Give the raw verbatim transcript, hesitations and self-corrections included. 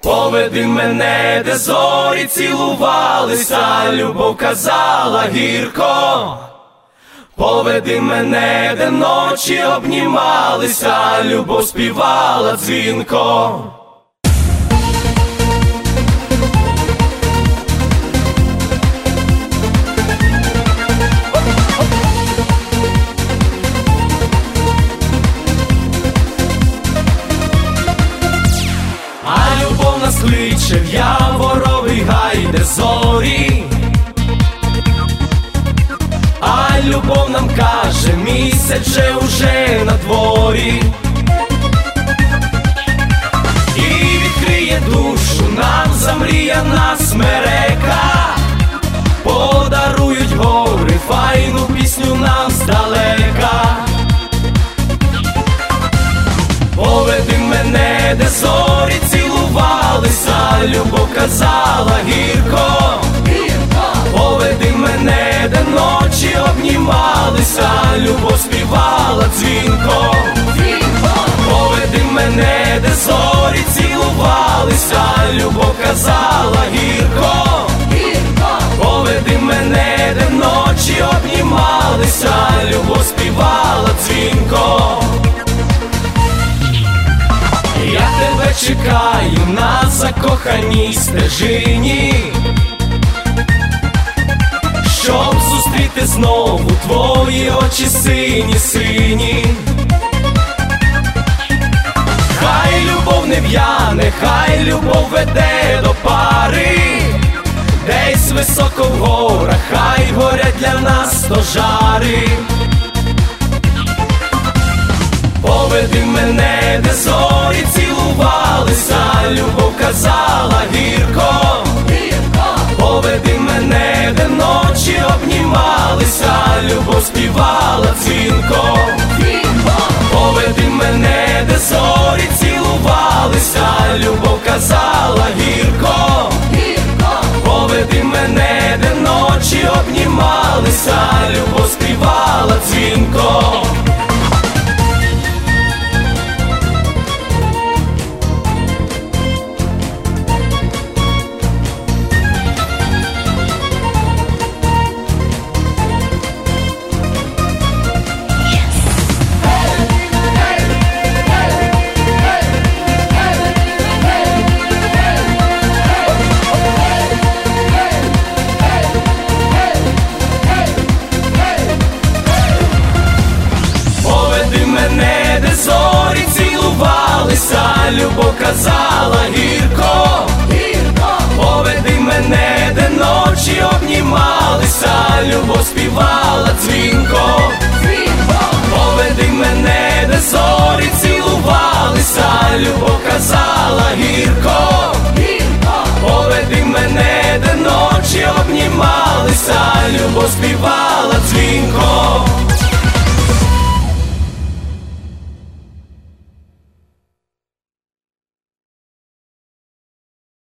Поведи мене, де зорі цілувалися, любов казала гірко. Поведи мене, де ночі обнімалися, любов співала дзвінко. Нас кличе в яворовий гай, де зорі, а любов нам каже, місяць же уже на дворі. І відкриє душу нам замріяна смерека, подарують гори файну пісню нам здалека. Поведи мене, де зорі цілувалися, любов казала гірко. Поведи мене, де ночі обнімалися, любов співала дзвінко. Поведи мене, де зорі цілувалися, любов казала гірко. Поведи мене, де ночі обнімалися, любов співала дзвінко. Я тебе чекаю на закоханій стежині, щоб зустріти знову твої очі сині-сині. Хай любов не в'яне, хай любов веде до пари, десь високо в горах, хай горять для нас стожари. Поведи мене, де зорі цілувалися, любов казала гірко. Поведи мене, де ночі обнімалися, любов співала дзвінко. Поведи мене, де зорі цілувалися, любов казала гірко. Поведи мене, де ночі обнімалися, любов співала дзвінко. Зорі цілувалися, любов казала гірко. Поведи мене, де ночі обнімалися, любов співала дзвінко. Поведи мене, де зорі цілувалися, любов казала